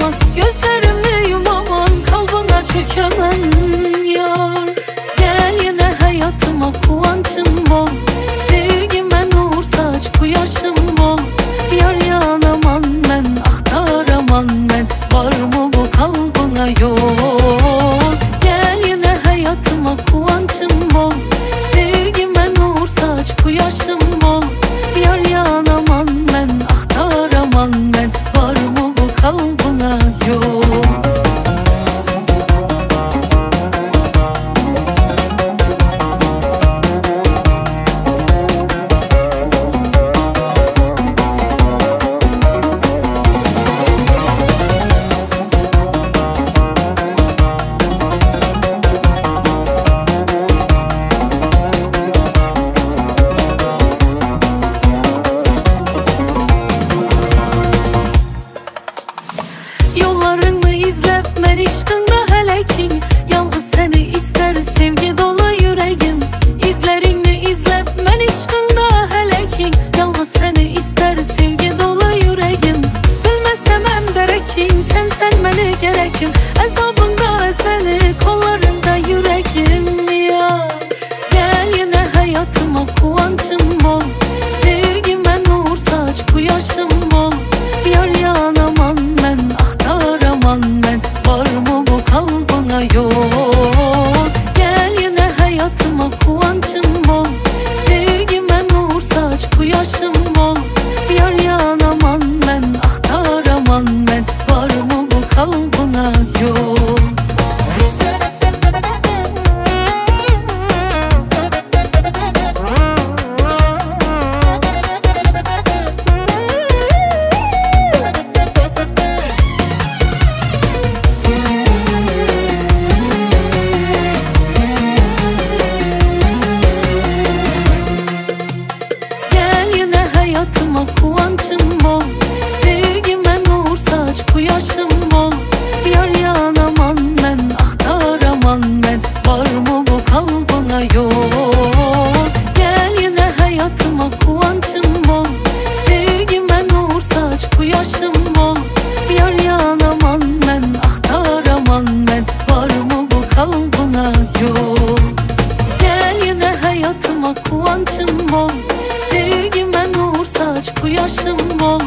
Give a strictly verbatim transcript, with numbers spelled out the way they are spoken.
aman, gözlerimi yumaman, kalbına çökemem yar. Gel yine hayatıma, kuvancım bol, sevgime nur saç, kuyaşım bol. Yar yanaman ben, axtaraman ben, var mı bu kalbına yol? Gel yine hayatıma, kuvancım bol, sevgime nur saç, kuyaşım bol. Yar yanaman ben, axtaraman ben, var mı bu kalbına yol? Yollarını izlep mən işqında hələkim, yalnız səni istər sevgi dolu yüreğim. İzlərini izlep mən işqında hələkim, yalnız səni istər sevgi dolu yüreğim. Bilməsəm ən bərəkim, sən sən mənə gərəkim, əzabında əzməni kollarında yüreğim ya. Gəl yenə hayatıma, kuvancım bol, sevgimə nur saç, kuyaşım bol. Yar yanaman mən, axtaraman mən, var mı bu kalbına yol? Gel yine hayatıma, kuvancım bol, sevgime nur saç, kuyaşım bol. Yar yanaman mən, axtaraman mən, var mı bu kalbına yol? Hayatıma, kuvancım bol, sevgime nur saç, kuyaşım bol. Yar yanaman mən, axtaraman mən, var mı bu kalbına yol? Gel yine hayatıma, kuvancım bol, sevgime nur saç, kuyaşım bol. Yar yanaman mən, axtaraman mən, var mı bu kalbına yol? Gel yine hayatıma, kuvancım bol, sevgime nur saç, kuyaşım bol.